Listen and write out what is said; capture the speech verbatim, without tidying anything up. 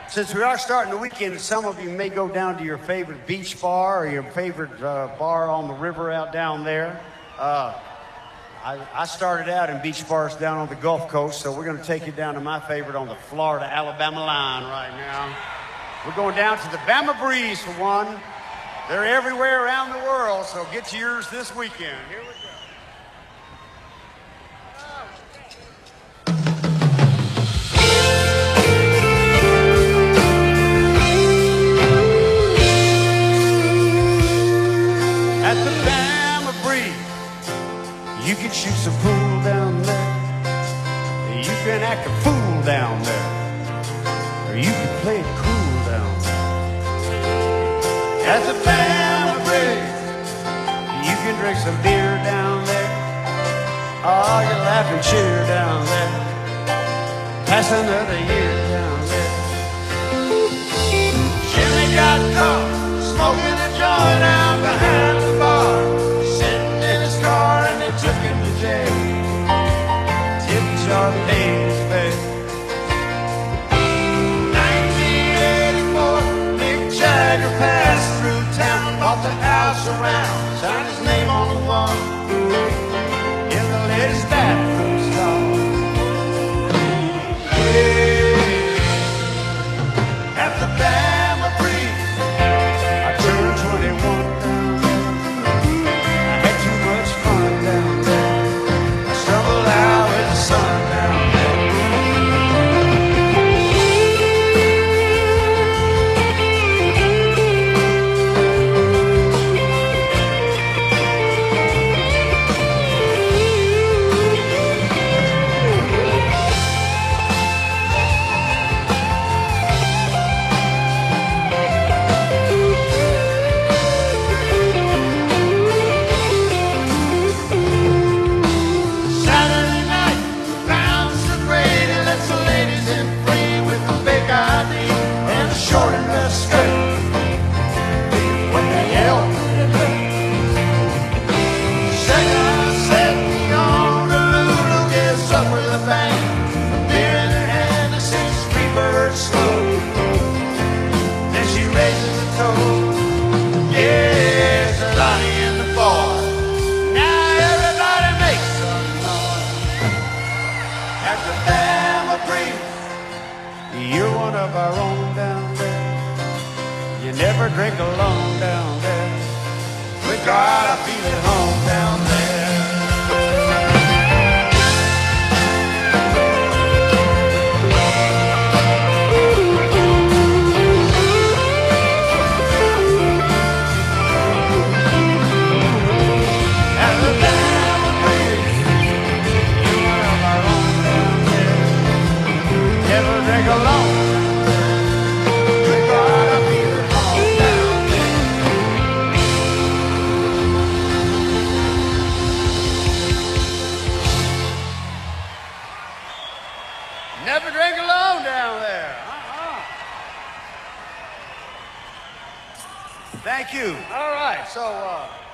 Since we are starting the weekend, some of you may go down to your favorite beach bar or your favorite uh, bar on the river out down there. Uh, I, I started out in beach bars down on the Gulf Coast, so we're going to take you down to my favorite on the Florida-Alabama line right now. We're going down to the Bama Breeze for one. They're everywhere around the world, so get yours this weekend. Here we go. At the Bama Breeze, you can shoot some pool down there. You can act a fool down there. Or you can play it cool down there. At the Bama Breeze, you can drink some beer down there. Oh, you laugh and cheer down there. Pass another year down there. Jimmy got caught smoking a joint out behind the bar, sitting in his car and they took him to jail. Tipped Charlie Davis back. nineteen eighty-four, Mick Jagger passed through town, bought the house around, signed his name on the wall in the latest bathroom stall. Hey, at the Bama Breeze, I turned twenty-one down there. I had too much fun down there. I stumbled out with the sun down there. Saturday night, rounds the grade, and lets the ladies in free with a big I D and a short and a skirt. When they yell, second set on the Lulu gets up with a bang, beer in her hand and sings Free Bird slow. Then she raises a toast. Yes, Lonnie and the boy. Now everybody makes some noise. At the Bama Breeze, you're one of our own down there. You never drink alone down there. We gotta feel at home down there. At the Bama Breeze, you're one of our own down there. Never drink alone. We gotta feel at home down there. Never drink alone down there. Uh-uh. Thank you. All right, so uh,